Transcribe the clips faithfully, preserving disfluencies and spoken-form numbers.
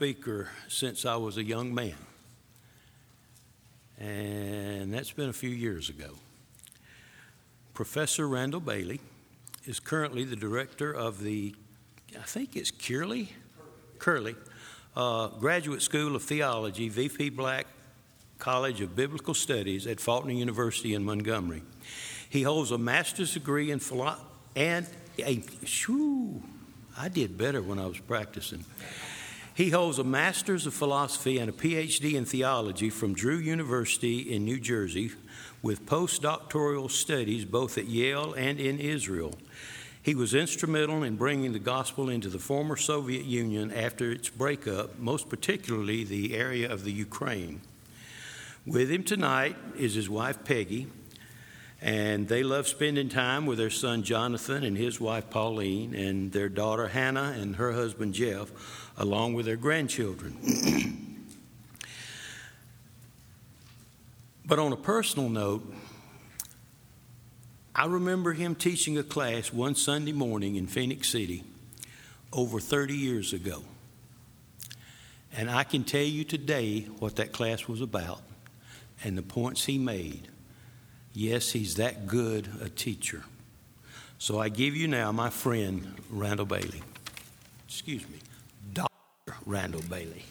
speaker since I was a young man, and that's been a few years ago. Professor Randall Bailey is currently the director of the, I think it's Curley, Curley, uh, Graduate School of Theology, V P Black College of Biblical Studies at Faulkner University in Montgomery. He holds a master's degree in philosophy and a, shoo, I did better when I was practicing. He holds a master's of philosophy and a P H D in theology from Drew University in New Jersey, with postdoctoral studies both at Yale and in Israel. He was instrumental in bringing the gospel into the former Soviet Union after its breakup, most particularly the area of the Ukraine. With him tonight is his wife, Peggy, and they love spending time with their son, Jonathan, and his wife, Pauline, and their daughter, Hannah, and her husband, Jeff, along with their grandchildren. But on a personal note, I remember him teaching a class one Sunday morning in Phoenix City over thirty years ago. And I can tell you today what that class was about and the points he made. Yes, he's that good a teacher. So I give you now my friend, Randall Bailey. Excuse me, Doctor Randall Bailey.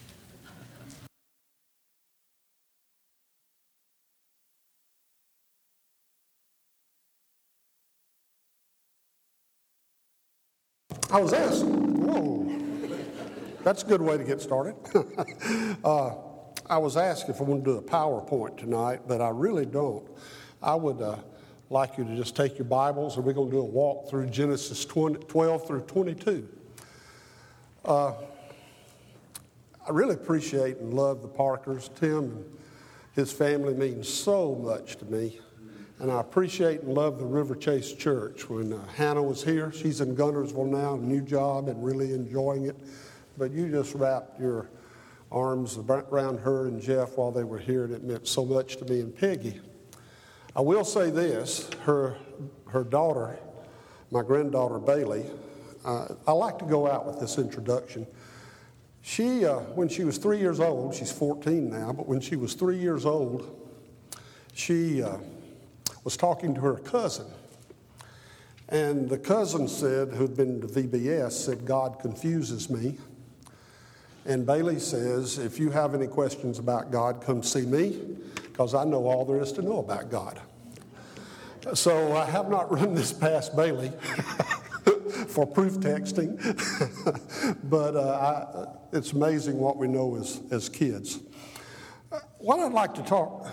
I was asked, whoa, that's a good way to get started. uh, I was asked if I want to do a PowerPoint tonight, but I really don't. I would uh, like you to just take your Bibles, and we're going to do a walk through Genesis twelve through twenty-two. Uh, I really appreciate and love the Parkers. Tim and his family mean so much to me. And I appreciate and love the River Chase Church. When uh, Hannah was here, she's in Guntersville now, a new job and really enjoying it. But you just wrapped your arms around her and Jeff while they were here, and it meant so much to me and Peggy. I will say this, her, her daughter, my granddaughter Bailey, uh, I like to go out with this introduction. She, uh, when she was three years old, she's fourteen now, but when she was three years old, she... Uh, was talking to her cousin. And the cousin said, who'd been to V B S, said, God confuses me. And Bailey says, if you have any questions about God, come see me, because I know all there is to know about God. So I have not run this past Bailey for proof texting, but uh, I, it's amazing what we know as, as kids. Uh, what I'd like to talk...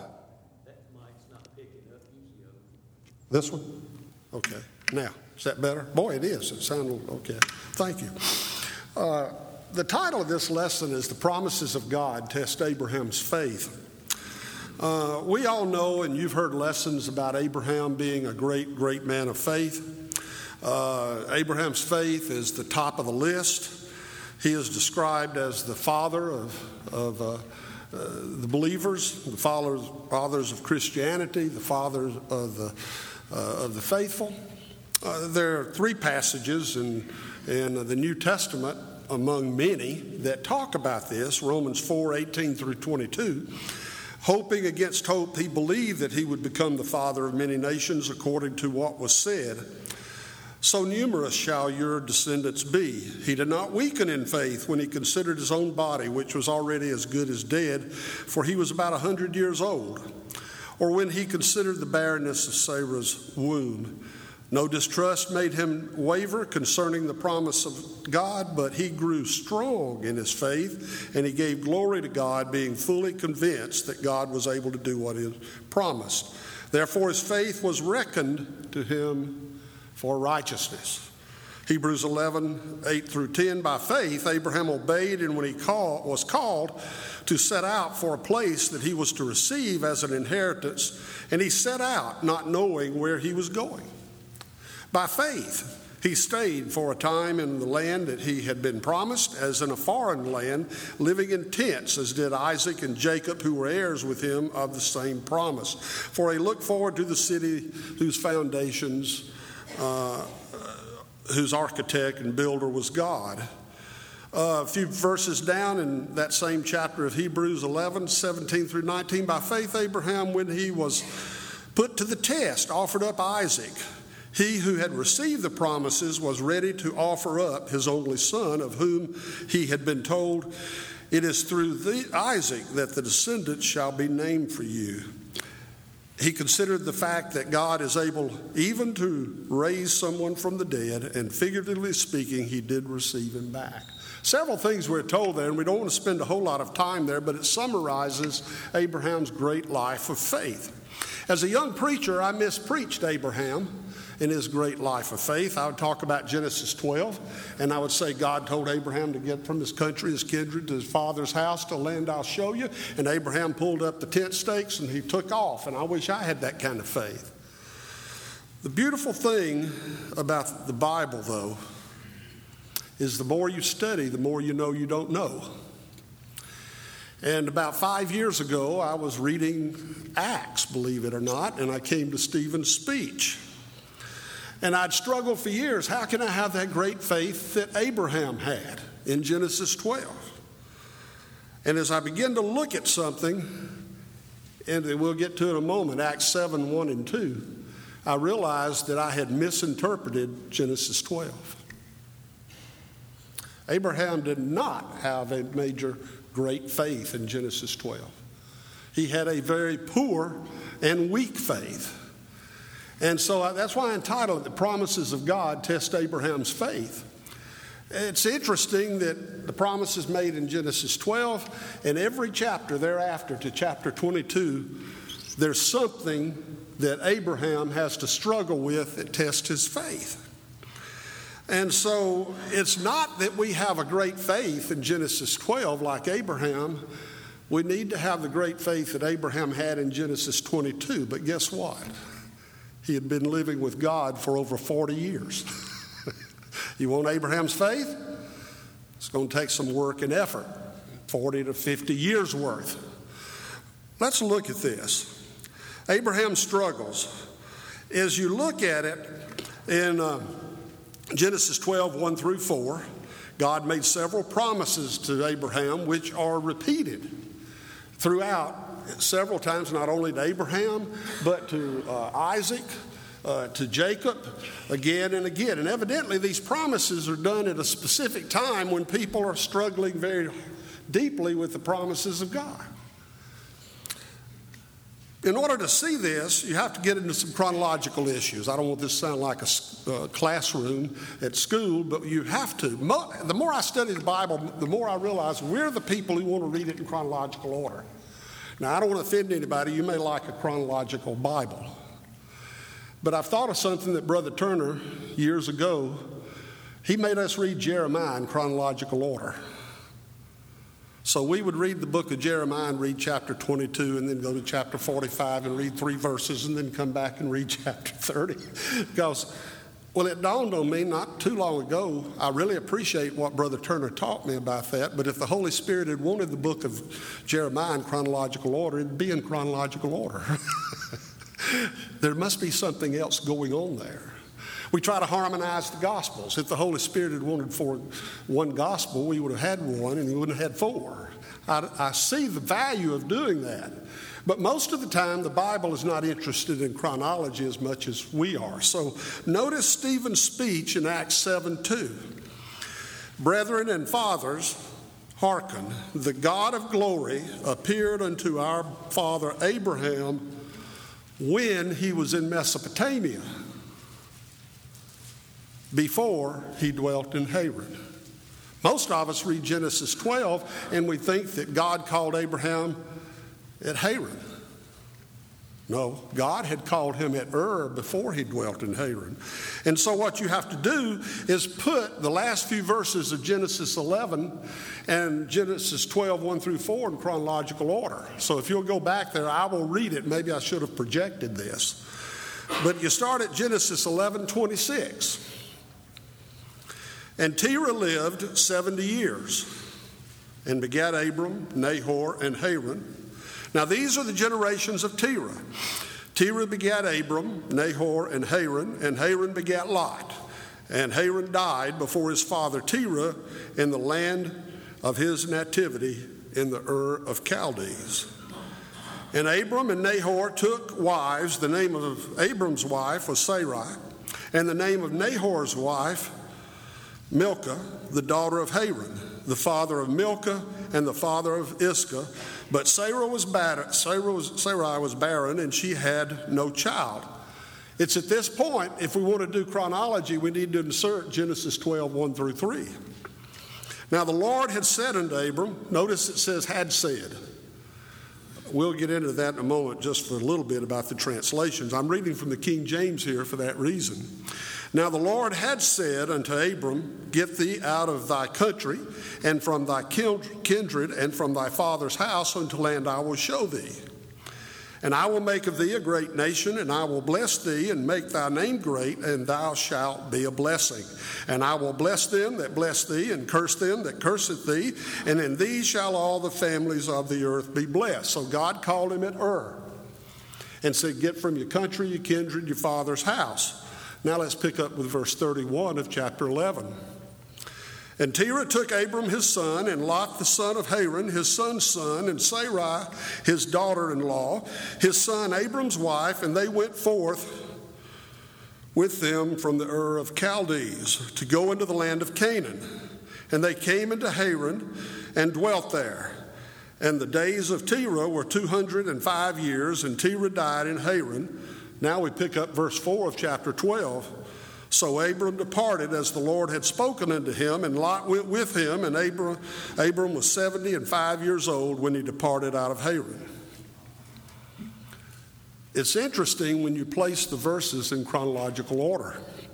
This one? Okay. Now, is that better? Boy, it is. It sounded okay. Thank you. Uh, the title of this lesson is The Promises of God Test Abraham's Faith. Uh, we all know, and you've heard lessons about Abraham being a great, great man of faith. Uh, Abraham's faith is the top of the list. He is described as the father of, of uh, Uh, the believers, the fathers, fathers of Christianity, the fathers of the uh, of the faithful. Uh, there are three passages in in the New Testament, among many, that talk about this. Romans four, eighteen through twenty-two. Hoping against hope, he believed that he would become the father of many nations, according to what was said. So numerous shall your descendants be. He did not weaken in faith when he considered his own body, which was already as good as dead, for he was about a hundred years old. Or when he considered the barrenness of Sarah's womb. No distrust made him waver concerning the promise of God, but he grew strong in his faith, and he gave glory to God, being fully convinced that God was able to do what he promised. Therefore his faith was reckoned to him for righteousness. Hebrews eleven, eight through ten, by faith Abraham obeyed, and when he call, was called to set out for a place that he was to receive as an inheritance, and he set out not knowing where he was going. By faith he stayed for a time in the land that he had been promised, as in a foreign land, living in tents, as did Isaac and Jacob, who were heirs with him of the same promise. For he looked forward to the city whose foundations Uh, whose architect and builder was God. Uh, a few verses down in that same chapter of Hebrews eleven, seventeen through nineteen, by faith Abraham, when he was put to the test, offered up Isaac. He who had received the promises was ready to offer up his only son, of whom he had been told, "It is through the Isaac that the descendants shall be named for you." He considered the fact that God is able even to raise someone from the dead, and figuratively speaking, he did receive him back. Several things we're told there, and we don't want to spend a whole lot of time there, but it summarizes Abraham's great life of faith. As a young preacher, I mispreached Abraham in his great life of faith. I would talk about Genesis twelve, and I would say God told Abraham to get from his country, his kindred, to his father's house, to a land I'll show you. And Abraham pulled up the tent stakes and he took off, and I wish I had that kind of faith. The beautiful thing about the Bible, though, is the more you study, the more you know you don't know. And about five years ago, I was reading Acts, believe it or not, and I came to Stephen's speech. And I'd struggled for years. How can I have that great faith that Abraham had in Genesis twelve? And as I began to look at something, and we'll get to it in a moment, Acts seven, one and two, I realized that I had misinterpreted Genesis twelve. Abraham did not have a major great faith in Genesis twelve. He had a very poor and weak faith. And so that's why I entitled it, "The Promises of God Test Abraham's Faith." It's interesting that the promises made in Genesis twelve, and every chapter thereafter to chapter twenty-two, there's something that Abraham has to struggle with that tests his faith. And so it's not that we have a great faith in Genesis twelve like Abraham. We need to have the great faith that Abraham had in Genesis twenty-two. But guess what? He had been living with God for over forty years. You want Abraham's faith? It's going to take some work and effort, forty to fifty years worth. Let's look at this. Abraham's struggles. As you look at it in uh, Genesis twelve, one through four, God made several promises to Abraham which are repeated throughout several times, not only to Abraham, but to uh, Isaac, uh, to Jacob, again and again. And evidently these promises are done at a specific time when people are struggling very deeply with the promises of God. In order to see this, you have to get into some chronological issues. I don't want this to sound like a uh, classroom at school, but you have to. Mo- the more I study the Bible, the more I realize we're the people who want to read it in chronological order. Now, I don't want to offend anybody. You may like a chronological Bible. But I've thought of something that Brother Turner, years ago, he made us read Jeremiah in chronological order. So we would read the book of Jeremiah and read chapter twenty-two and then go to chapter forty-five and read three verses and then come back and read chapter thirty. Because, well, it dawned on me not too long ago, I really appreciate what Brother Turner taught me about that, but if the Holy Spirit had wanted the book of Jeremiah in chronological order, it'd be in chronological order. There must be something else going on there. We try to harmonize the Gospels. If the Holy Spirit had wanted for one gospel, we would have had one and we wouldn't have had four. I, I see the value of doing that. But most of the time, the Bible is not interested in chronology as much as we are. So notice Stephen's speech in Acts seven two. "Brethren and fathers, hearken, the God of glory appeared unto our father Abraham when he was in Mesopotamia, before he dwelt in Haran." Most of us read Genesis twelve and we think that God called Abraham at Haran. No, God had called him at Ur before he dwelt in Haran. And so what you have to do is put the last few verses of Genesis eleven and Genesis twelve, one through four in chronological order. So if you'll go back there, I will read it. Maybe I should have projected this. But you start at Genesis eleven, twenty-six. "And Terah lived seventy years and begat Abram, Nahor, and Haran. Now these are the generations of Terah. Terah begat Abram, Nahor, and Haran, and Haran begat Lot. And Haran died before his father Terah in the land of his nativity in the Ur of Chaldees. And Abram and Nahor took wives. The name of Abram's wife was Sarai, and the name of Nahor's wife, Milcah, the daughter of Haran, the father of Milcah and the father of Iscah. But Sarah was barren, Sarah was, Sarai was barren, and she had no child. It's at this point, if we want to do chronology, we need to insert Genesis twelve, one through three. Now the Lord had said unto Abram, notice it says had said. We'll get into that in a moment just for a little bit about the translations. I'm reading from the King James here for that reason. Now the Lord had said unto Abram, get thee out of thy country and from thy kindred and from thy father's house unto land I will show thee. And I will make of thee a great nation, and I will bless thee and make thy name great, and thou shalt be a blessing. And I will bless them that bless thee, and curse them that curseth thee, and in thee shall all the families of the earth be blessed. So God called him at Ur and said, get from your country, your kindred, your father's house. Now let's pick up with verse thirty-one of chapter eleven. And Terah took Abram his son, and Lot the son of Haran, his son's son, and Sarai his daughter-in-law, his son Abram's wife, and they went forth with them from the Ur of Chaldees to go into the land of Canaan. And they came into Haran and dwelt there. And the days of Terah were two hundred and five years, and Terah died in Haran. Now we pick up verse four of chapter twelve. So Abram departed as the Lord had spoken unto him, and Lot went with him, and Abram, Abram was seventy and five years old when he departed out of Haran. It's interesting when you place the verses in chronological order.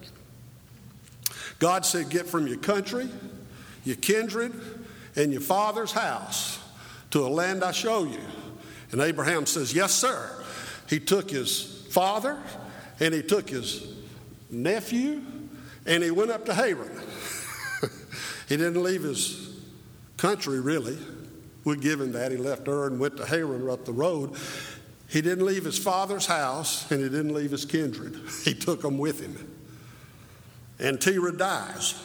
God said, get from your country, your kindred, and your father's house to a land I show you. And Abraham says, yes, sir. He took his father, and he took his nephew, and he went up to Haran. He didn't leave his country, really. We'll give him that. He left Ur and went to Haran up the road. He didn't leave his father's house, and he didn't leave his kindred. He took them with him. And Terah dies.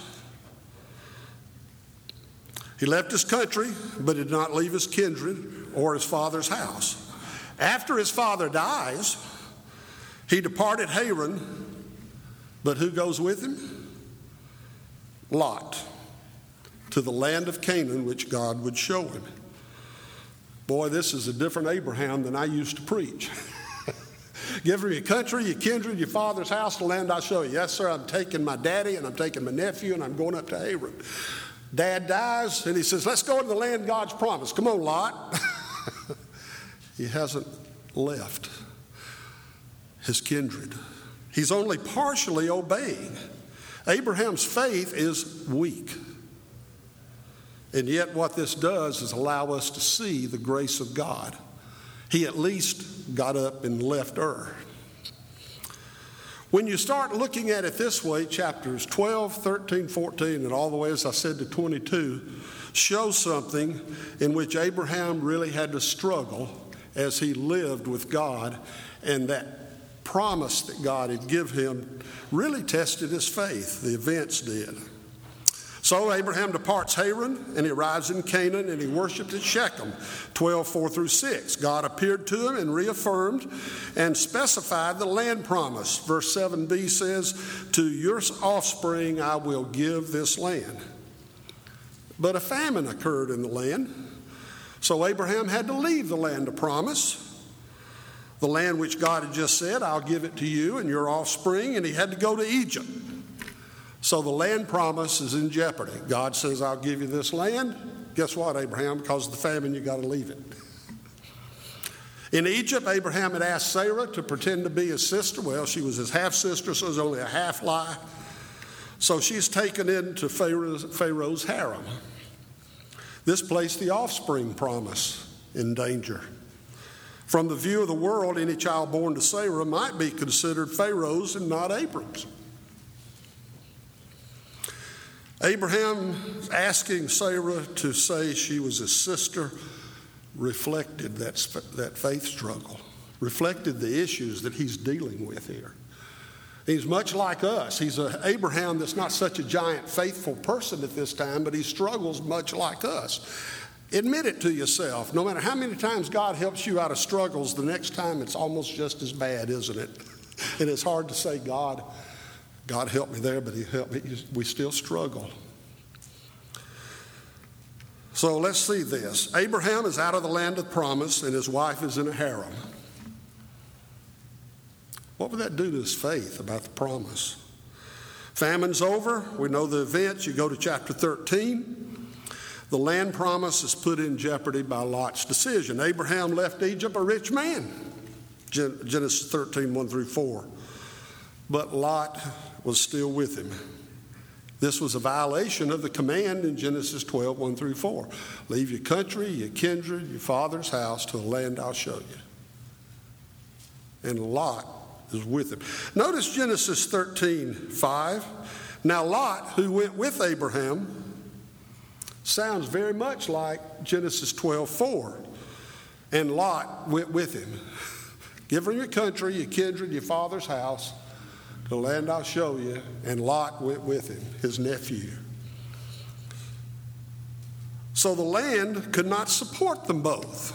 He left his country, but did not leave his kindred or his father's house. After his father dies, he departed Haran. But who goes with him? Lot, to the land of Canaan, which God would show him. Boy, this is a different Abraham than I used to preach. Give her your country, your kindred, your father's house, the land I'll show you. Yes, sir, I'm taking my daddy, and I'm taking my nephew, and I'm going up to Haran. Dad dies, and he says, let's go to the land God's promised. Come on, Lot. He hasn't left his kindred. He's only partially obeying. Abraham's faith is weak. And yet what this does is allow us to see the grace of God. He at least got up and left Ur. When you start looking at it this way, chapters twelve, thirteen, fourteen, and all the way, as I said, to twenty-two, show something in which Abraham really had to struggle as he lived with God, and that promise that God had given him really tested his faith. The events did. So Abraham departs Haran, and he arrives in Canaan, and he worshiped at Shechem, twelve, four through six. God appeared to him and reaffirmed and specified the land promise. Verse seven b says, to your offspring I will give this land. But a famine occurred in the land, so Abraham had to leave the land of promise, the land which God had just said, I'll give it to you and your offspring, and he had to go to Egypt. So the land promise is in jeopardy. God says, I'll give you this land. Guess what, Abraham? Because of the famine, you got to leave it. In Egypt, Abraham had asked Sarah to pretend to be his sister. Well, she was his half-sister, so it was only a half-lie. So she's taken into Pharaoh's, Pharaoh's harem. This placed the offspring promise in danger. From the view of the world, any child born to Sarah might be considered Pharaoh's and not Abram's. Abraham asking Sarah to say she was his sister reflected that, that faith struggle, reflected the issues that he's dealing with here. He's much like us. He's an Abraham that's not such a giant faithful person at this time, but he struggles much like us. Admit it to yourself. No matter how many times God helps you out of struggles, the next time it's almost just as bad, isn't it? And it's hard to say, God, God helped me there, but he helped me. We still struggle. So let's see this. Abraham is out of the land of promise, and his wife is in a harem. What would that do to his faith about the promise? Famine's over. We know the events. You go to chapter thirteen. The land promise is put in jeopardy by Lot's decision. Abraham left Egypt a rich man. Genesis thirteen, one through four. But Lot was still with him. This was a violation of the command in Genesis twelve, one through four. Leave your country, your kindred, your father's house to a land I'll show you. And Lot is with him. Notice Genesis thirteen, five. Now Lot, who went with Abraham, sounds very much like Genesis twelve, four. And Lot went with him. Give him your country, your kindred, your father's house, to the land I'll show you. And Lot went with him, his nephew. So the land could not support them both.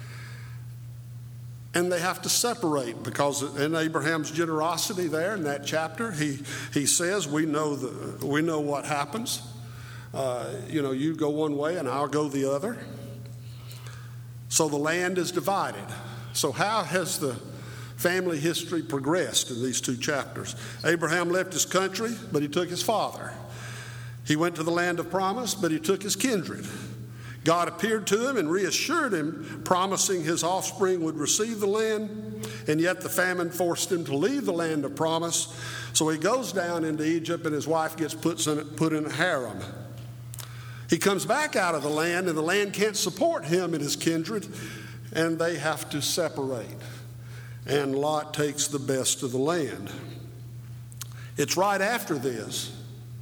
And they have to separate, because in Abraham's generosity there in that chapter, he, he says, we know, the, we know what happens. Uh, you know, you go one way and I'll go the other. So the land is divided. So how has the family history progressed in these two chapters? Abraham left his country, but he took his father. He went to the land of promise, but he took his kindred. God appeared to him and reassured him, promising his offspring would receive the land, and yet the famine forced him to leave the land of promise. So he goes down into Egypt, and his wife gets put in, put in a harem. He comes back out of the land, and the land can't support him and his kindred, and they have to separate. And Lot takes the best of the land. It's right after this,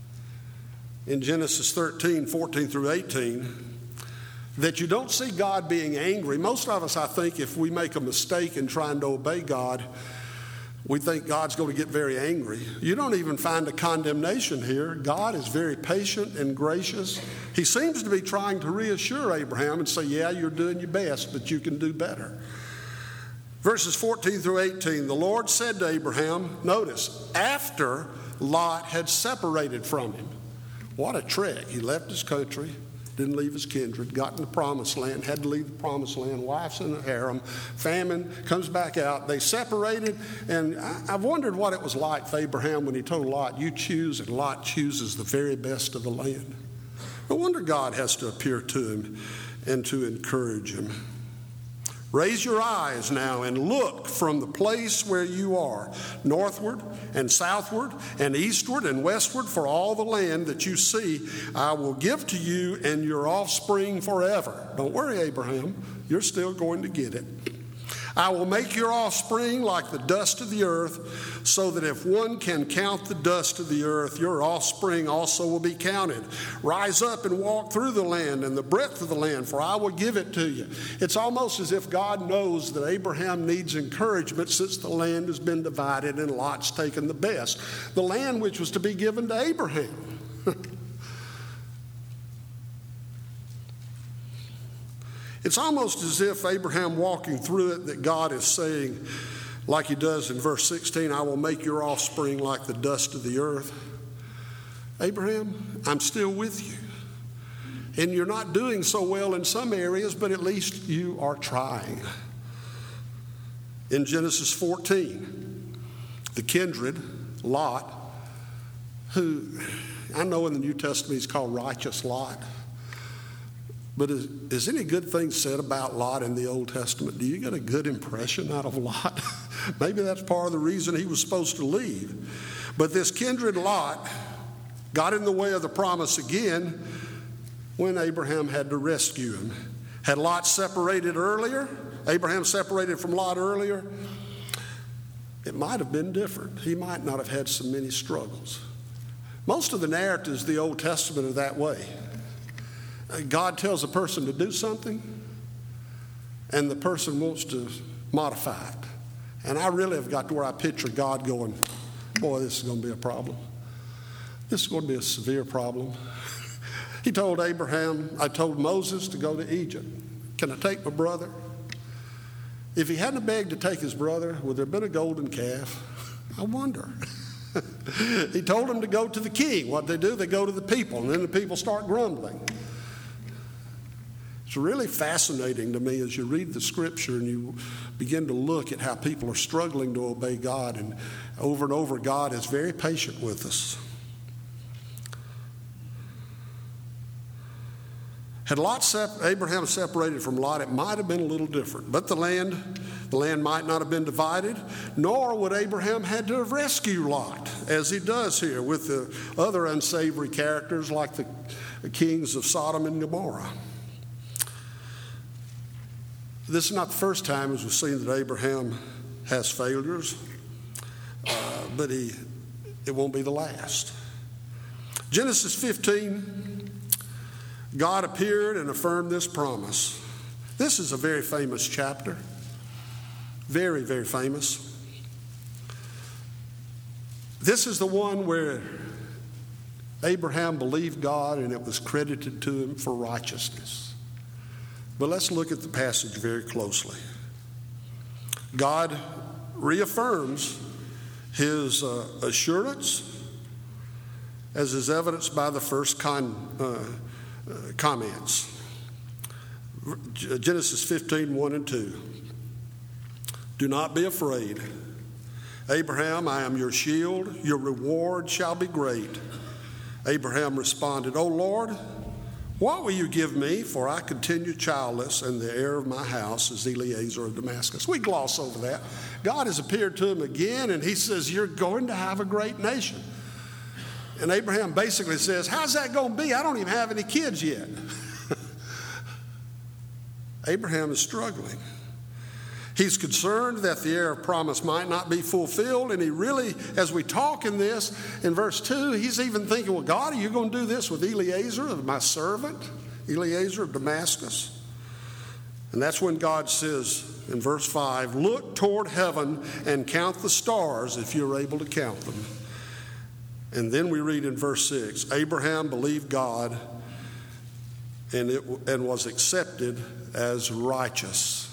in Genesis thirteen, fourteen through eighteen, that you don't see God being angry. Most of us, I think, if we make a mistake in trying to obey God, we think God's going to get very angry. You don't even find a condemnation here. God is very patient and gracious. He seems to be trying to reassure Abraham and say, yeah, you're doing your best, but you can do better. Verses fourteen through eighteen, the Lord said to Abraham, notice, after Lot had separated from him. What a trick. He left his country, didn't leave his kindred, got in the promised land, had to leave the promised land, wife's in a harem, famine, comes back out. They separated, and I've wondered what it was like for Abraham when he told Lot, you choose, and Lot chooses the very best of the land. No wonder God has to appear to him and to encourage him. Raise your eyes now and look from the place where you are, northward and southward and eastward and westward, for all the land that you see I will give to you and your offspring forever. Don't worry, Abraham, you're still going to get it. I will make your offspring like the dust of the earth, so that if one can count the dust of the earth, your offspring also will be counted. Rise up and walk through the land and the breadth of the land, for I will give it to you. It's almost as if God knows that Abraham needs encouragement, since the land has been divided and Lot's taken the best. The land which was to be given to Abraham. It's almost as if Abraham walking through it, that God is saying, like he does in verse sixteen, I will make your offspring like the dust of the earth. Abraham, I'm still with you. And you're not doing so well in some areas, but at least you are trying. In Genesis fourteen, the kindred, Lot, who I know in the New Testament he's called righteous Lot. But is, is any good thing said about Lot in the Old Testament? Do you get a good impression out of Lot? Maybe that's part of the reason he was supposed to leave. But this kindred Lot got in the way of the promise again when Abraham had to rescue him. Had Lot separated earlier, Abraham separated from Lot earlier, it might have been different. He might not have had so many struggles. Most of the narratives of the Old Testament are that way. God tells a person to do something, and the person wants to modify it. And I really have got to where I picture God going, boy, this is going to be a problem. This is going to be a severe problem. He told Abraham, I told Moses to go to Egypt. Can I take my brother? If he hadn't begged to take his brother, would there have been a golden calf? I wonder. He told him to go to the king. What they do, they go to the people, and then the people start grumbling. It's really fascinating to me as you read the scripture and you begin to look at how people are struggling to obey God, and over and over God is very patient with us. Had Lot sep- Abraham separated from Lot, it might have been a little different. But the land, the land might not have been divided, nor would Abraham had to have rescued Lot, as he does here with the other unsavory characters like the, the kings of Sodom and Gomorrah. This is not the first time, as we've seen, that Abraham has failures, uh, but he, it won't be the last. Genesis fifteen. God appeared and affirmed this promise. This is a very famous chapter. Very, very famous. This is the one where Abraham believed God and it was credited to him for righteousness. But let's look at the passage very closely. God reaffirms his uh, assurance, as is evidenced by the first con, uh, Uh, comments. Genesis fifteen, one and two. Do not be afraid. Abraham, I am your shield. Your reward shall be great. Abraham responded, O Lord, what will you give me? For I continue childless, and the heir of my house is Eliezer of Damascus. We gloss over that. God has appeared to him again, and he says, you're going to have a great nation. And Abraham basically says, how's that going to be? I don't even have any kids yet. Abraham is struggling. He's concerned that the heir of promise might not be fulfilled. And he really, as we talk in this, in verse two, he's even thinking, well, God, are you going to do this with Eliezer, my servant? Eliezer of Damascus. And that's when God says in verse five, look toward heaven and count the stars if you're able to count them. And then we read in verse six, Abraham believed God and it and was accepted as righteous.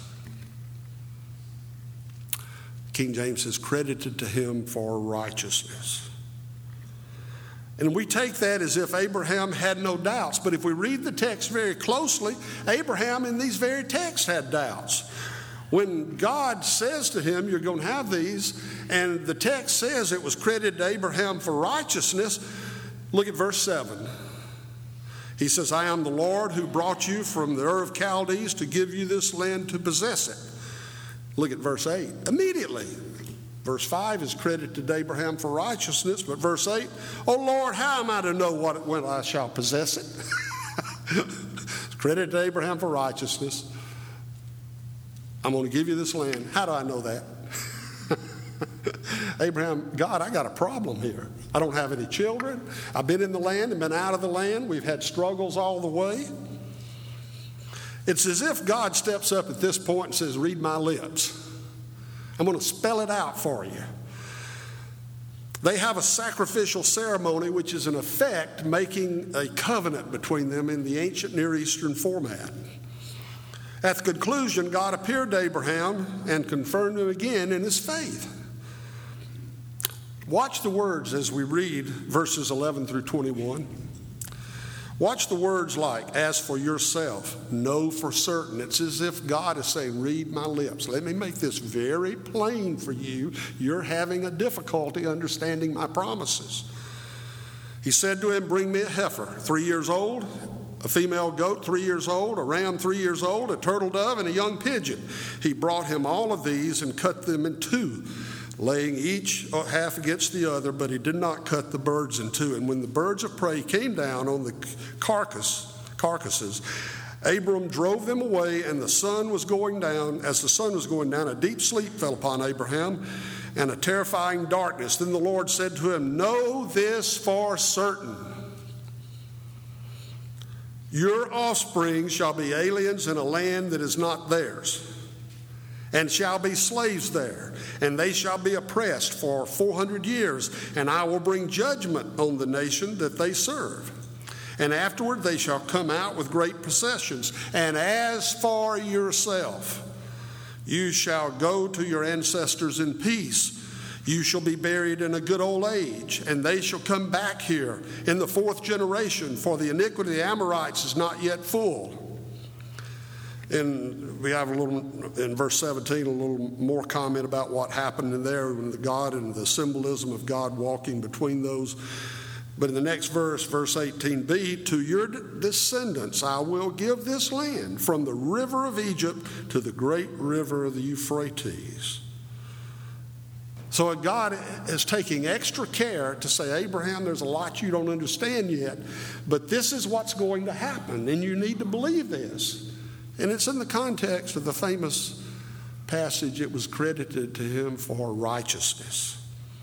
King James says, credited to him for righteousness. And we take that as if Abraham had no doubts. But if we read the text very closely, Abraham in these very texts had doubts. When God says to him, you're going to have these, and the text says it was credited to Abraham for righteousness, look at verse seven. He says, I am the Lord who brought you from the Ur of Chaldees to give you this land to possess it. Look at verse eight. Immediately, verse five is credited to Abraham for righteousness, but verse eight, oh Lord, how am I to know what when I shall possess it? It's credited to Abraham for righteousness. I'm going to give you this land. How do I know that? Abraham, God, I got a problem here. I don't have any children. I've been in the land and been out of the land. We've had struggles all the way. It's as if God steps up at this point and says, read my lips. I'm going to spell it out for you. They have a sacrificial ceremony, which is in effect making a covenant between them in the ancient Near Eastern format. At the conclusion, God appeared to Abraham and confirmed him again in his faith. Watch the words as we read verses eleven through twenty-one. Watch the words like, as for yourself, know for certain. It's as if God is saying, read my lips. Let me make this very plain for you. You're having a difficulty understanding my promises. He said to him, bring me a heifer, three years old, a female goat, three years old, a ram, three years old, a turtle dove, and a young pigeon. He brought him all of these and cut them in two, laying each half against the other, but he did not cut the birds in two. And when the birds of prey came down on the carcass, carcasses, Abram drove them away, and the sun was going down. As the sun was going down, a deep sleep fell upon Abraham, and a terrifying darkness. Then the Lord said to him, know this for certain. Your offspring shall be aliens in a land that is not theirs, and shall be slaves there, and they shall be oppressed for four hundred years, and I will bring judgment on the nation that they serve. And afterward they shall come out with great possessions. And as for yourself, you shall go to your ancestors in peace. You shall be buried in a good old age, and they shall come back here in the fourth generation, for the iniquity of the Amorites is not yet full. And we have a little, in verse seventeen, a little more comment about what happened in there, and the God and the symbolism of God walking between those. But in the next verse, verse eighteen b, to your descendants I will give this land, from the river of Egypt to the great river of the Euphrates. So God is taking extra care to say, Abraham, there's a lot you don't understand yet, but this is what's going to happen, and you need to believe this. And it's in the context of the famous passage, it was credited to him for righteousness.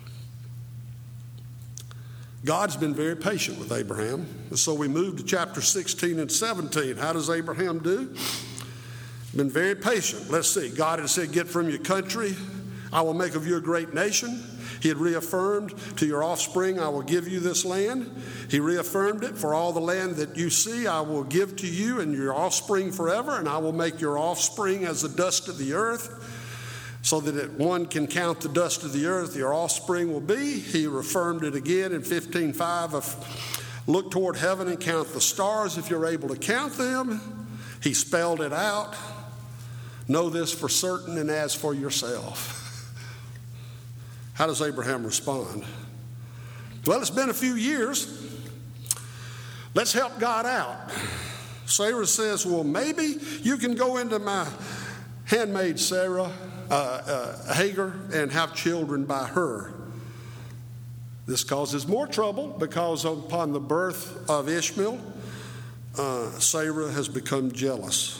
God's been very patient with Abraham. And so we move to chapter sixteen and seventeen. How does Abraham do? Been very patient. Let's see. God had said, get from your country. I will make of you a great nation. He had reaffirmed, to your offspring I will give you this land. He reaffirmed it, for all the land that you see I will give to you and your offspring forever, and I will make your offspring as the dust of the earth, so that it, one can count the dust of the earth, your offspring will be. He reaffirmed it again in fifteen five of look toward heaven and count the stars if you're able to count them. He spelled it out. Know this for certain, and as for yourself. How does Abraham respond? Well, it's been a few years. Let's help God out. Sarah says, well, maybe you can go into my handmaid Sarah, uh, uh, Hagar, and have children by her. This causes more trouble because upon the birth of Ishmael, uh, Sarah has become jealous.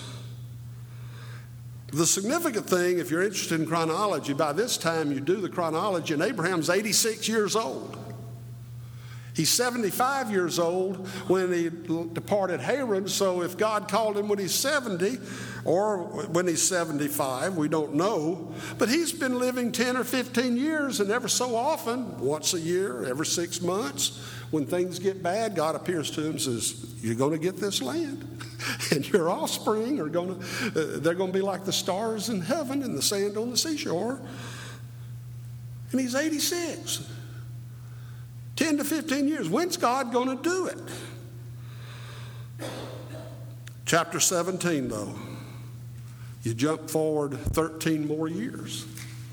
The significant thing, if you're interested in chronology, by this time you do the chronology, and Abraham's eighty-six years old. He's seventy-five years old when he departed Haran, so if God called him when he's seventy or when he's seventy-five, we don't know. But he's been living ten or fifteen years, and ever so often, once a year, every six months, when things get bad, God appears to him and says, you're going to get this land. And your offspring are going to, uh, they're going to be like the stars in heaven and the sand on the seashore. And he's eighty-six. ten to fifteen years. When's God going to do it? Chapter seventeen, though. You jump forward thirteen more years.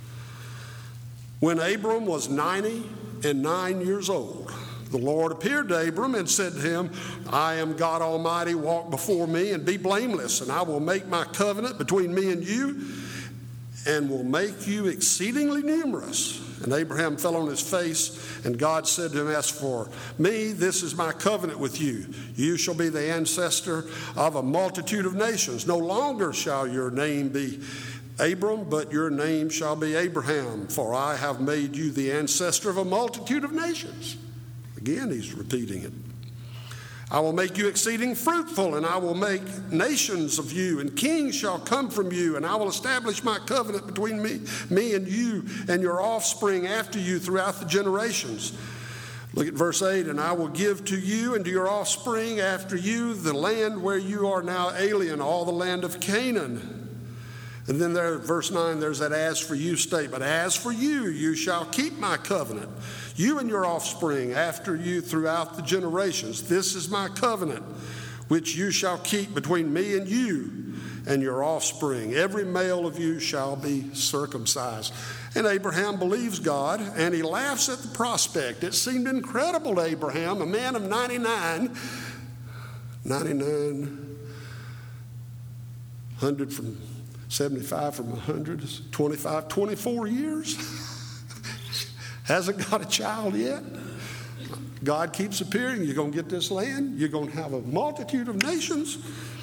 When Abram was ninety and nine years old, the Lord appeared to Abram and said to him, I am God Almighty, walk before me and be blameless, and I will make my covenant between me and you, and will make you exceedingly numerous. And Abraham fell on his face, and God said to him, as for me, this is my covenant with you. You shall be the ancestor of a multitude of nations. No longer shall your name be Abram, but your name shall be Abraham, for I have made you the ancestor of a multitude of nations. Again, he's repeating it. I will make you exceeding fruitful, and I will make nations of you, and kings shall come from you, and I will establish my covenant between me, me and you and your offspring after you throughout the generations. Look at verse eight, and I will give to you and to your offspring after you the land where you are now alien, all the land of Canaan. And then there, verse nine, there's that as for you statement. As for you, you shall keep my covenant, you and your offspring after you throughout the generations. This is my covenant, which you shall keep between me and you and your offspring. Every male of you shall be circumcised. And Abraham believes God, and he laughs at the prospect. It seemed incredible to Abraham, a man of ninety-nine, ninety-nine, one hundred from seventy-five from one hundred is twenty-five, twenty-four years. Hasn't got a child yet. God keeps appearing. You're going to get this land. You're going to have a multitude of nations.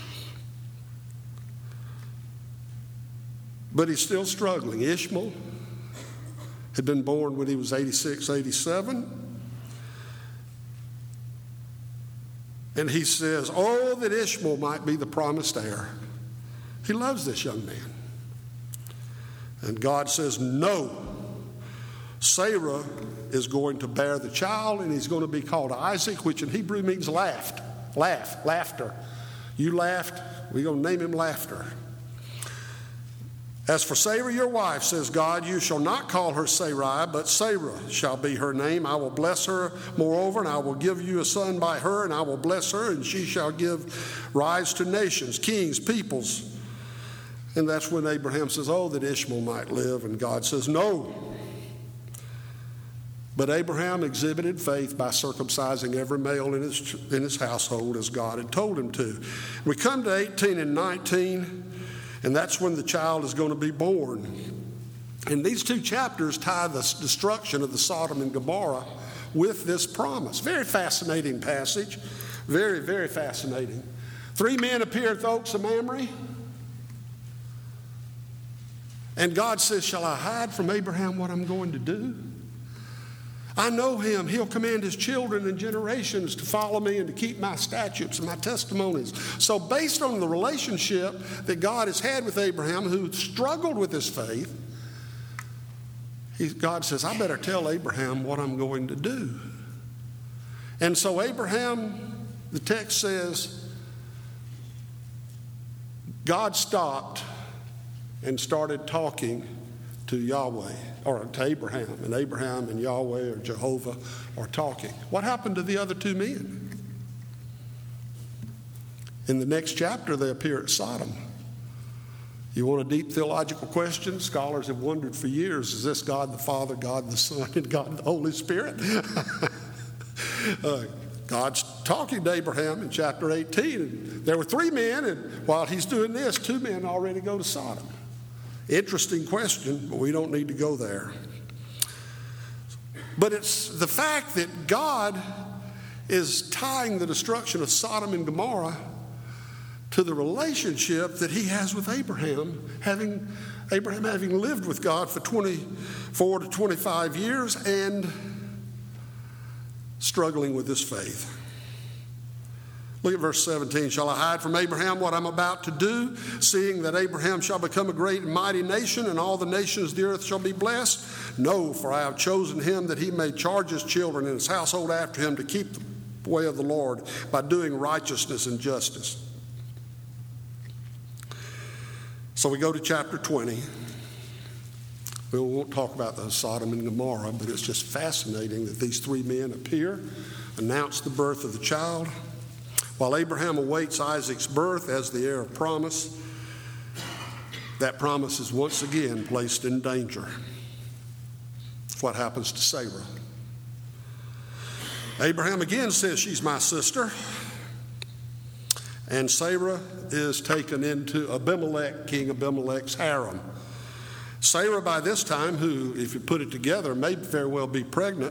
But he's still struggling. Ishmael had been born when he was eighty-six, eighty-seven. And he says, oh, that Ishmael might be the promised heir. He loves this young man. And God says, no. Sarah is going to bear the child, and he's going to be called Isaac, which in Hebrew means laughed. Laugh, laughter. You laughed, we're going to name him Laughter. As for Sarah, your wife, says God, you shall not call her Sarai, but Sarah shall be her name. I will bless her, moreover, and I will give you a son by her, and I will bless her, and she shall give rise to nations, kings, peoples. And that's when Abraham says, oh, that Ishmael might live. And God says, no. But Abraham exhibited faith by circumcising every male in his, in his household as God had told him to. We come to eighteen and nineteen. And that's when the child is going to be born. And these two chapters tie the destruction of the Sodom and Gomorrah with this promise. Very fascinating passage. Very, very fascinating. Three men appear at the oaks of Mamre. And God says, shall I hide from Abraham what I'm going to do? I know him. He'll command his children and generations to follow me and to keep my statutes and my testimonies. So based on the relationship that God has had with Abraham, who struggled with his faith, he, God says, I better tell Abraham what I'm going to do. And so Abraham, the text says, God stopped and started talking to Yahweh, or to Abraham, and Abraham and Yahweh or Jehovah are talking. What happened to the other two men? In the next chapter, they appear at Sodom. You want a deep theological question? Scholars have wondered for years, is this God the Father, God the Son, and God the Holy Spirit? uh, God's talking to Abraham in chapter eighteen, and there were three men, and while he's doing this, two men already go to Sodom. Interesting question, but we don't need to go there. But it's the fact that God is tying the destruction of Sodom and Gomorrah to the relationship that he has with Abraham, having Abraham having lived with God for twenty-four to twenty-five years and struggling with his faith. Look at verse seventeen. Shall I hide from Abraham what I'm about to do, seeing that Abraham shall become a great and mighty nation, and all the nations of the earth shall be blessed? No, for I have chosen him that he may charge his children and his household after him to keep the way of the Lord by doing righteousness and justice. So we go to chapter twenty. We won't talk about the Sodom and Gomorrah, but it's just fascinating that these three men appear, announce the birth of the child. While Abraham awaits Isaac's birth as the heir of promise, that promise is once again placed in danger. What happens to Sarah? Abraham again says, she's my sister. And Sarah is taken into Abimelech, King Abimelech's harem. Sarah, by this time, who, if you put it together, may very well be pregnant.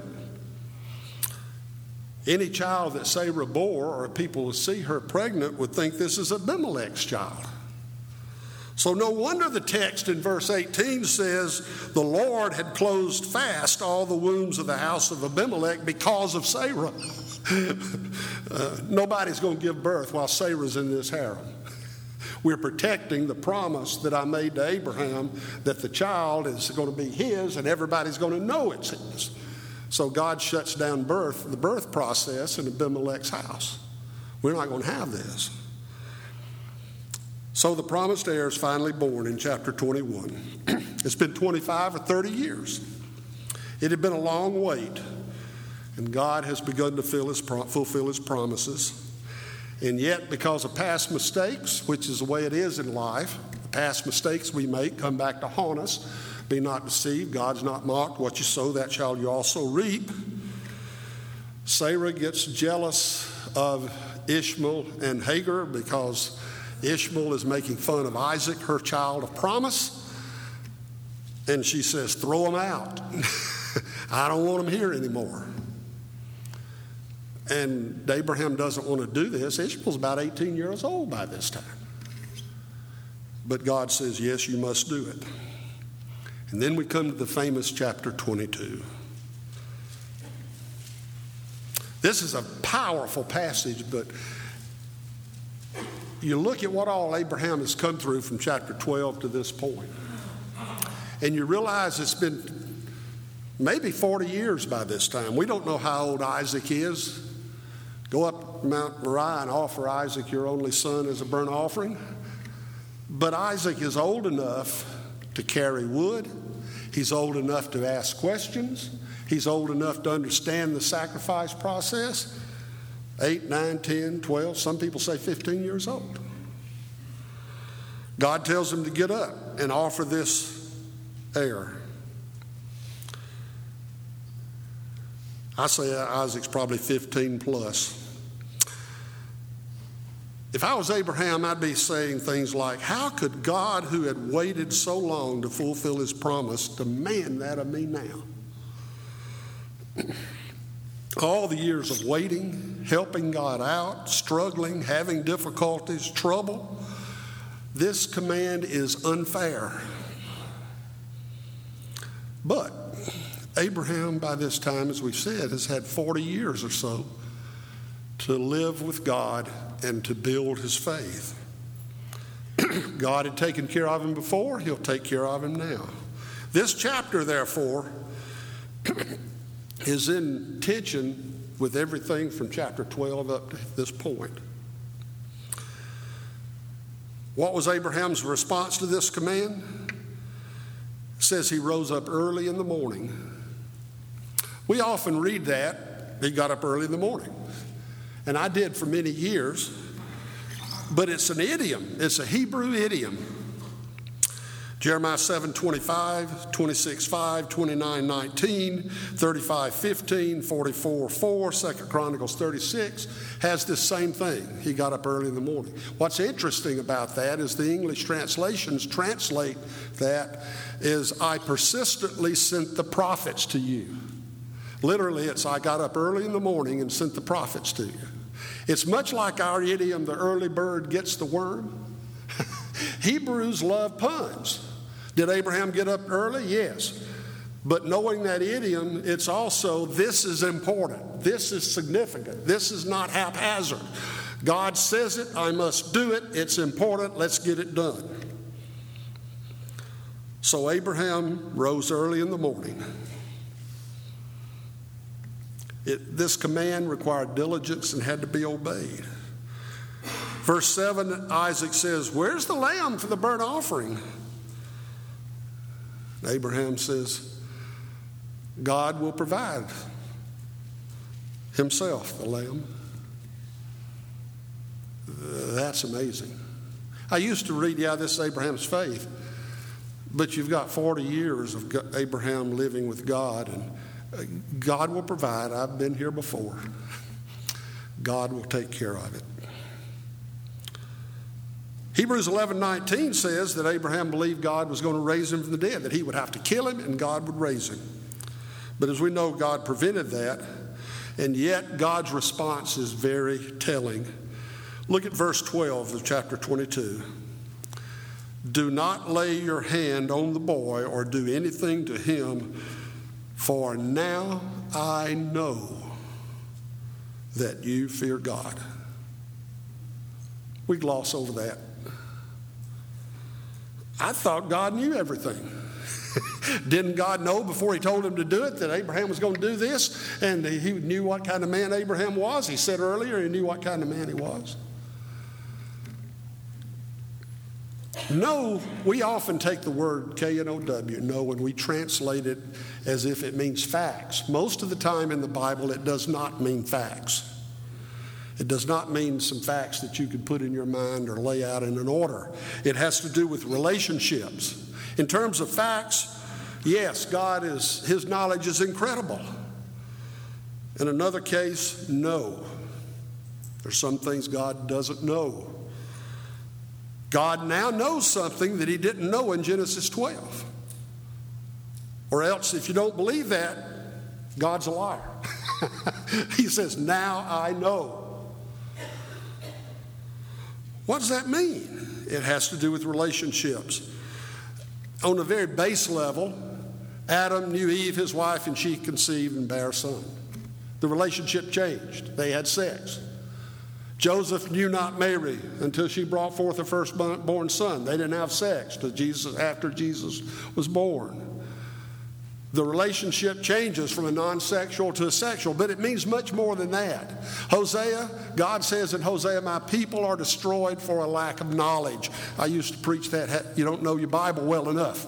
Any child that Sarah bore, or people who see her pregnant, would think this is Abimelech's child. So no wonder the text in verse eighteen says, the Lord had closed fast all the wombs of the house of Abimelech because of Sarah. uh, nobody's going to give birth while Sarah's in this harem. We're protecting the promise that I made to Abraham that the child is going to be his and everybody's going to know it's his. So God shuts down birth, the birth process in Abimelech's house. We're not going to have this. So the promised heir is finally born in chapter twenty-one. It's been twenty-five or thirty years. It had been a long wait, and God has begun to fill his, fulfill his promises. And yet, because of past mistakes, which is the way it is in life, the past mistakes we make come back to haunt us. Be not deceived, God's not mocked. What you sow, that shall you also reap. Sarah gets jealous of Ishmael and Hagar because Ishmael is making fun of Isaac, her child of promise. And she says, throw them out. I don't want them here anymore. And Abraham doesn't want to do this. Ishmael's about eighteen years old by this time. But God says, yes, you must do it. And then we come to the famous chapter twenty-two. This is a powerful passage, but you look at what all Abraham has come through from chapter twelve to this point. And you realize it's been maybe forty years by this time. We don't know how old Isaac is. Go up Mount Moriah and offer Isaac your only son as a burnt offering. But Isaac is old enough to carry wood. He's old enough to ask questions. He's old enough to understand the sacrifice process. Eight, nine, ten, twelve, some people say fifteen years old. God tells him to get up and offer this heir. I say Isaac's probably fifteen plus. If I was Abraham, I'd be saying things like, how could God, who had waited so long to fulfill his promise, demand that of me now? All the years of waiting, helping God out, struggling, having difficulties, trouble, this command is unfair. But Abraham, by this time, as we've said, has had forty years or so to live with God and to build his faith. God had taken care of him before, he'll take care of him now. This chapter, therefore, is in tension with everything from chapter twelve up to this point. What was Abraham's response to this command? It says he rose up early in the morning. We often read that he got up early in the morning. And I did for many years. But it's an idiom. It's a Hebrew idiom. Jeremiah seven twenty-five, twenty-six five, twenty-nine nineteen, thirty-five fifteen, forty-four four, Second Chronicles thirty-six has this same thing. He got up early in the morning. What's interesting about that is the English translations translate that as I persistently sent the prophets to you. Literally, it's I got up early in the morning and sent the prophets to you. It's much like our idiom, the early bird gets the worm. Hebrews love puns. Did Abraham get up early? Yes. But knowing that idiom, it's also, this is important. This is significant. This is not haphazard. God says it, I must do it. It's important. Let's get it done. So Abraham rose early in the morning. It, this command required diligence and had to be obeyed. Verse seven, Isaac says, where's the lamb for the burnt offering? And Abraham says, God will provide himself the lamb. That's amazing. I used to read, yeah, this is Abraham's faith, but you've got forty years of Abraham living with God, and God will provide. I've been here before. God will take care of it. Hebrews eleven nineteen says that Abraham believed God was going to raise him from the dead, that he would have to kill him and God would raise him. But as we know, God prevented that, and yet God's response is very telling. Look at verse twelve of chapter twenty-two. Do not lay your hand on the boy or do anything to him, for now I know that you fear God. We gloss over that. I thought God knew everything. Didn't God know before he told him to do it that Abraham was going to do this? And he knew what kind of man Abraham was. He said earlier he knew what kind of man he was. No, we often take the word K N O W, no, when we translate it as if it means facts. Most of the time in the Bible, it does not mean facts. It does not mean some facts that you could put in your mind or lay out in an order. It has to do with relationships. In terms of facts, yes, God is, his knowledge is incredible. In another case, no. There's some things God doesn't know. God now knows something that he didn't know in Genesis twelve. Or else, if you don't believe that, God's a liar. He says, now I know. What does that mean? It has to do with relationships. On a very base level, Adam knew Eve, his wife, and she conceived and bare a son. The relationship changed. They had sex. Joseph knew not Mary until she brought forth her firstborn son. They didn't have sex till Jesus, after Jesus was born. The relationship changes from a non-sexual to a sexual, but it means much more than that. Hosea, God says in Hosea, my people are destroyed for a lack of knowledge. I used to preach that, you don't know your Bible well enough.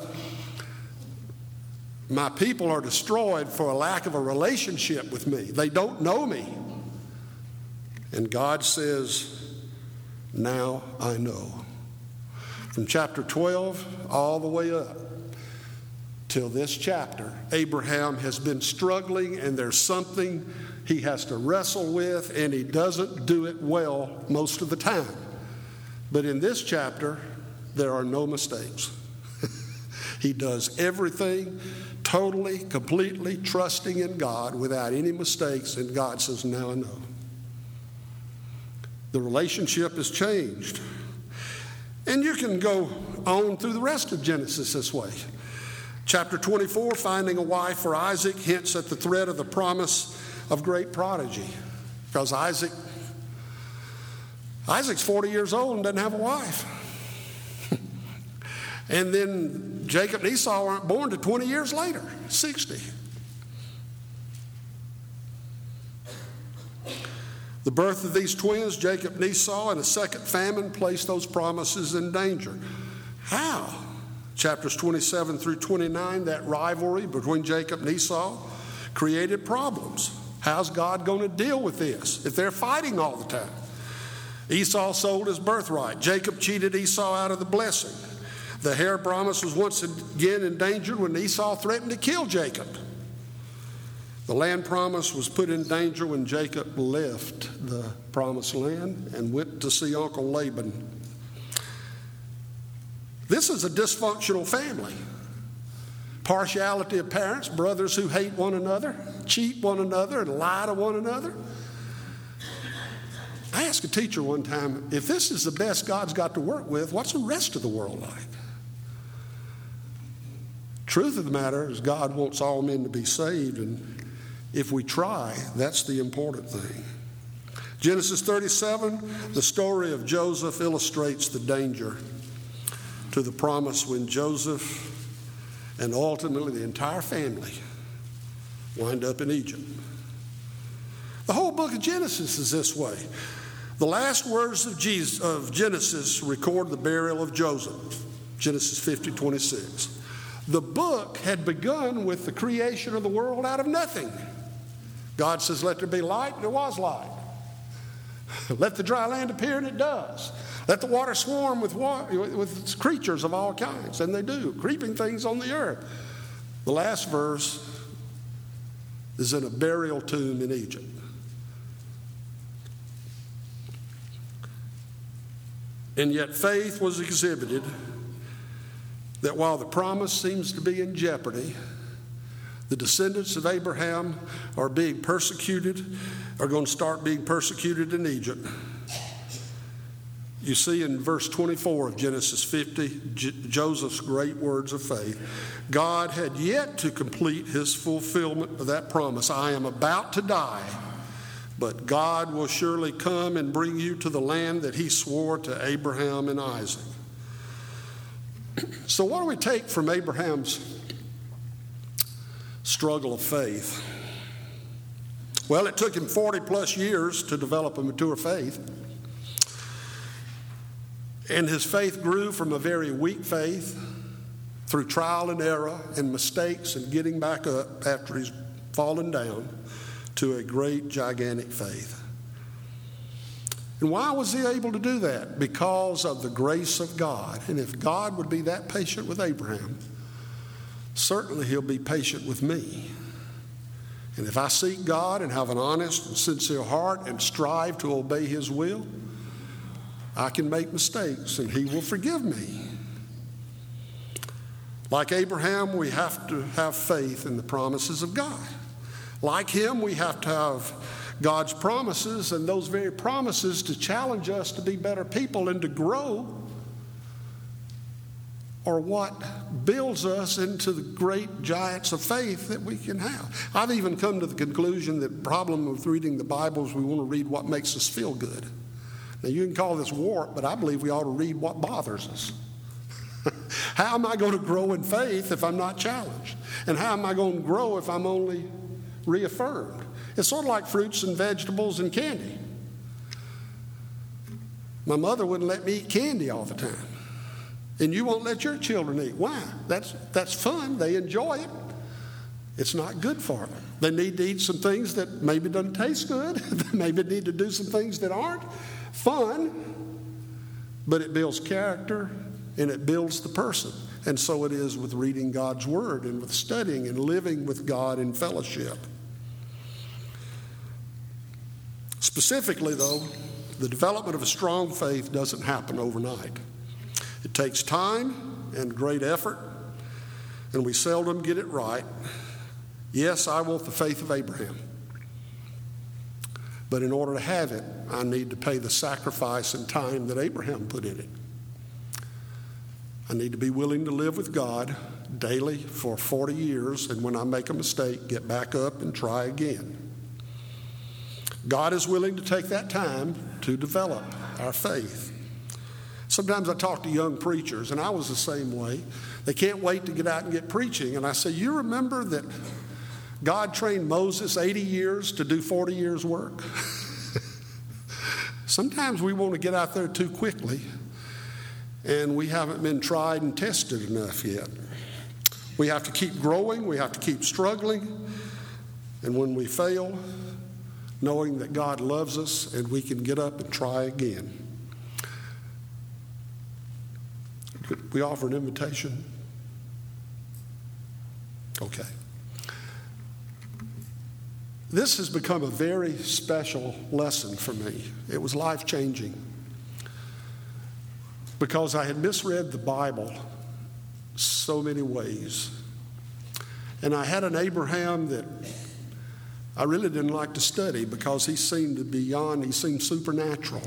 My people are destroyed for a lack of a relationship with me. They don't know me. And God says, now I know. From chapter twelve all the way up till this chapter, Abraham has been struggling, and there's something he has to wrestle with, and he doesn't do it well most of the time. But in this chapter, there are no mistakes. He does everything totally, completely trusting in God without any mistakes, and God says, now I know. The relationship has changed. And you can go on through the rest of Genesis this way. Chapter twenty-four, finding a wife for Isaac, hints at the threat of the promise of great prodigy. Because Isaac, Isaac's forty years old and doesn't have a wife. And then Jacob and Esau aren't born to twenty years later, sixty. The birth of these twins, Jacob and Esau, and a second famine placed those promises in danger. How? Chapters twenty-seven through twenty-nine, that rivalry between Jacob and Esau created problems. How's God going to deal with this if they're fighting all the time? Esau sold his birthright. Jacob cheated Esau out of the blessing. The heir promise was once again endangered when Esau threatened to kill Jacob. The land promise was put in danger when Jacob left the promised land and went to see Uncle Laban. This is a dysfunctional family. Partiality of parents, brothers who hate one another, cheat one another, and lie to one another. I asked a teacher one time, if this is the best God's got to work with, what's the rest of the world like? Truth of the matter is God wants all men to be saved, and if we try, that's the important thing. Genesis thirty-seven, the story of Joseph illustrates the danger to the promise when Joseph and ultimately the entire family wind up in Egypt. The whole book of Genesis is this way. The last words of, Jesus, of Genesis record the burial of Joseph, Genesis fifty twenty-six. The book had begun with the creation of the world out of nothing. God says, let there be light, and there was light. Let the dry land appear, and it does. Let the water swarm with, water, with creatures of all kinds, and they do, creeping things on the earth. The last verse is in a burial tomb in Egypt. And yet faith was exhibited that while the promise seems to be in jeopardy, the descendants of Abraham are being persecuted, are going to start being persecuted in Egypt. You see in verse twenty-four of Genesis fifty, J- Joseph's great words of faith. God had yet to complete his fulfillment of that promise. I am about to die, but God will surely come and bring you to the land that he swore to Abraham and Isaac. So what do we take from Abraham's struggle of faith? Well, it took him forty plus years to develop a mature faith. And his faith grew from a very weak faith through trial and error and mistakes and getting back up after he's fallen down to a great, gigantic faith. And why was he able to do that? Because of the grace of God. And if God would be that patient with Abraham, certainly he'll be patient with me. And if I seek God and have an honest and sincere heart and strive to obey his will, I can make mistakes and he will forgive me. Like Abraham, we have to have faith in the promises of God. Like him, we have to have God's promises, and those very promises to challenge us to be better people and to grow are what builds us into the great giants of faith that we can have. I've even come to the conclusion that the problem with reading the Bible is we want to read what makes us feel good. Now, you can call this warped, but I believe we ought to read what bothers us. How am I going to grow in faith if I'm not challenged? And how am I going to grow if I'm only reaffirmed? It's sort of like fruits and vegetables and candy. My mother wouldn't let me eat candy all the time. And you won't let your children eat. Why? That's, that's fun. They enjoy it. It's not good for them. They need to eat some things that maybe doesn't taste good. They maybe need to do some things that aren't fun. But it builds character and it builds the person. And so it is with reading God's Word and with studying and living with God in fellowship. Specifically, though, the development of a strong faith doesn't happen overnight. It takes time and great effort, and we seldom get it right. Yes, I want the faith of Abraham. But in order to have it, I need to pay the sacrifice and time that Abraham put in it. I need to be willing to live with God daily for forty years, and when I make a mistake, get back up and try again. God is willing to take that time to develop our faith. Sometimes I talk to young preachers, and I was the same way. They can't wait to get out and get preaching. And I say, you remember that God trained Moses eighty years to do forty years' work? Sometimes we want to get out there too quickly, and we haven't been tried and tested enough yet. We have to keep growing. We have to keep struggling. And when we fail, knowing that God loves us and we can get up and try again. We offer an invitation? Okay. This has become a very special lesson for me. It was life-changing because I had misread the Bible so many ways. And I had an Abraham that I really didn't like to study because he seemed to be beyond, he seemed supernatural.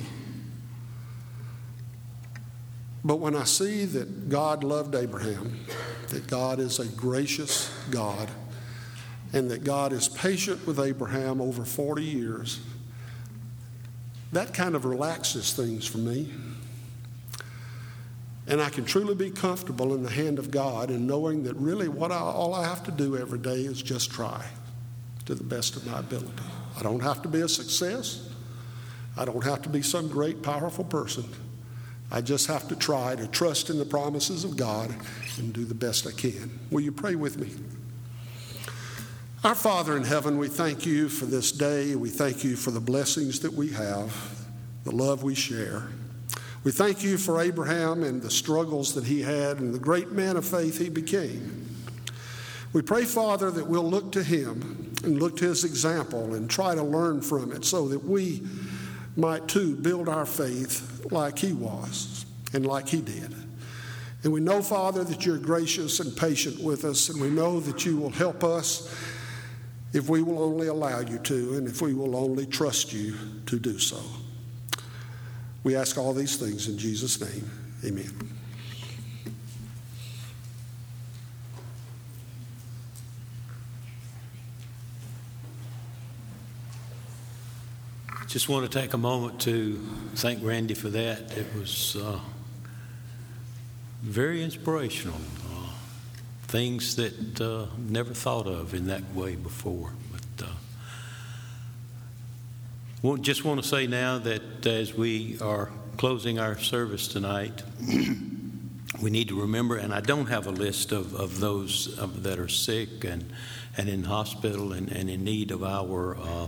But when I see that God loved Abraham, that God is a gracious God, and that God is patient with Abraham over forty years, that kind of relaxes things for me. And I can truly be comfortable in the hand of God and knowing that really what I, all I have to do every day is just try to the best of my ability. I don't have to be a success. I don't have to be some great, powerful person. I just have to try to trust in the promises of God and do the best I can. Will you pray with me? Our Father in heaven, we thank you for this day. We thank you for the blessings that we have, the love we share. We thank you for Abraham and the struggles that he had and the great man of faith he became. We pray, Father, that we'll look to him and look to his example and try to learn from it so that we might too build our faith like he was and like he did. And we know, Father, that you're gracious and patient with us, and we know that you will help us if we will only allow you to and if we will only trust you to do so. We ask all these things in Jesus' name. Amen. Just want to take a moment to thank Randy for that. It was uh, very inspirational. Uh, things that uh, never thought of in that way before. But uh, well, just want to say now that as we are closing our service tonight, we need to remember, and I don't have a list of, of those of, that are sick and, and in hospital and, and in need of our uh,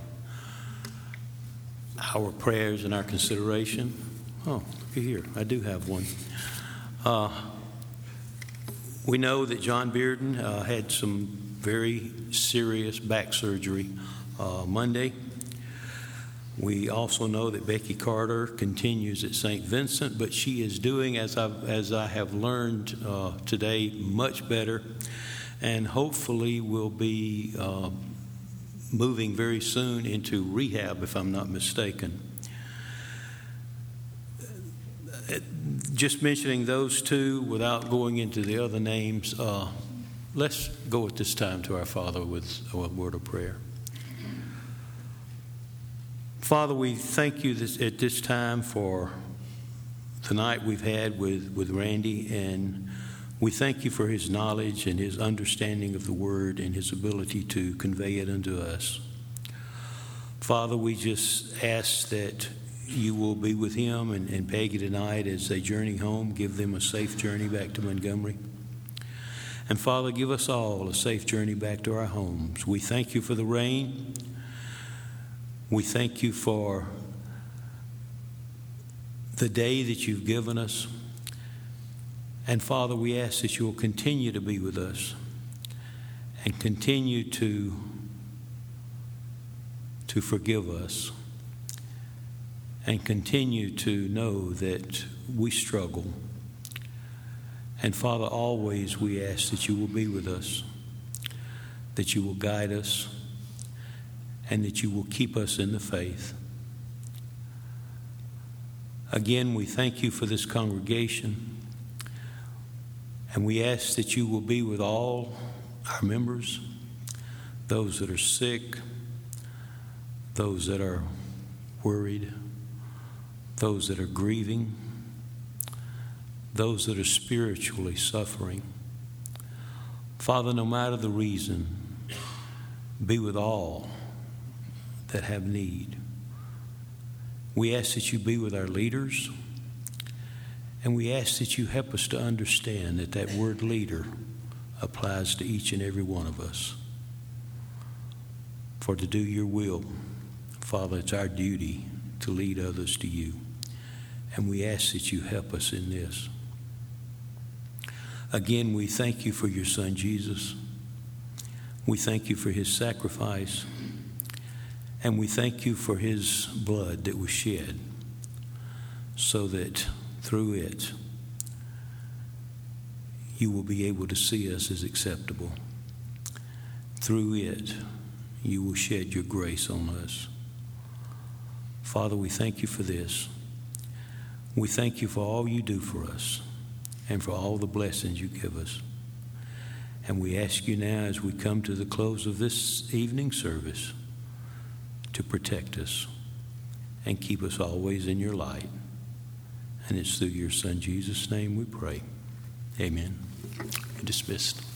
our prayers and our consideration. Oh, look here. I do have one. Uh, we know that John Bearden uh, had some very serious back surgery uh, Monday. We also know that Becky Carter continues at Saint Vincent, but she is doing, as, I've, as I have learned uh, today, much better, and hopefully will be uh, moving very soon into rehab, if I'm not mistaken. Just mentioning those two without going into the other names, uh, let's go at this time to our Father with a word of prayer. Father, we thank you this, at this time for the night we've had with, with Randy, and we thank you for his knowledge and his understanding of the Word and his ability to convey it unto us. Father, we just ask that you will be with him and, and Peggy tonight as they journey home. Give them a safe journey back to Montgomery. And Father, give us all a safe journey back to our homes. We thank you for the rain. We thank you for the day that you've given us. And Father, we ask that you will continue to be with us and continue to, to forgive us and continue to know that we struggle. And Father, always we ask that you will be with us, that you will guide us, and that you will keep us in the faith. Again, we thank you for this congregation, and we ask that you will be with all our members, those that are sick, those that are worried, those that are grieving, those that are spiritually suffering. Father, no matter the reason, be with all that have need. We ask that you be with our leaders, and we ask that you help us to understand that that word leader applies to each and every one of us. For to do your will, Father, it's our duty to lead others to you. And we ask that you help us in this. Again, we thank you for your Son, Jesus. We thank you for his sacrifice. And we thank you for his blood that was shed so that through it you will be able to see us as acceptable. Through it you will shed your grace on us. Father, we thank you for this. We thank you for all you do for us and for all the blessings you give us. And we ask you now as we come to the close of this evening service to protect us and keep us always in your light. And it's through your Son, Jesus' name we pray. Amen. You're dismissed.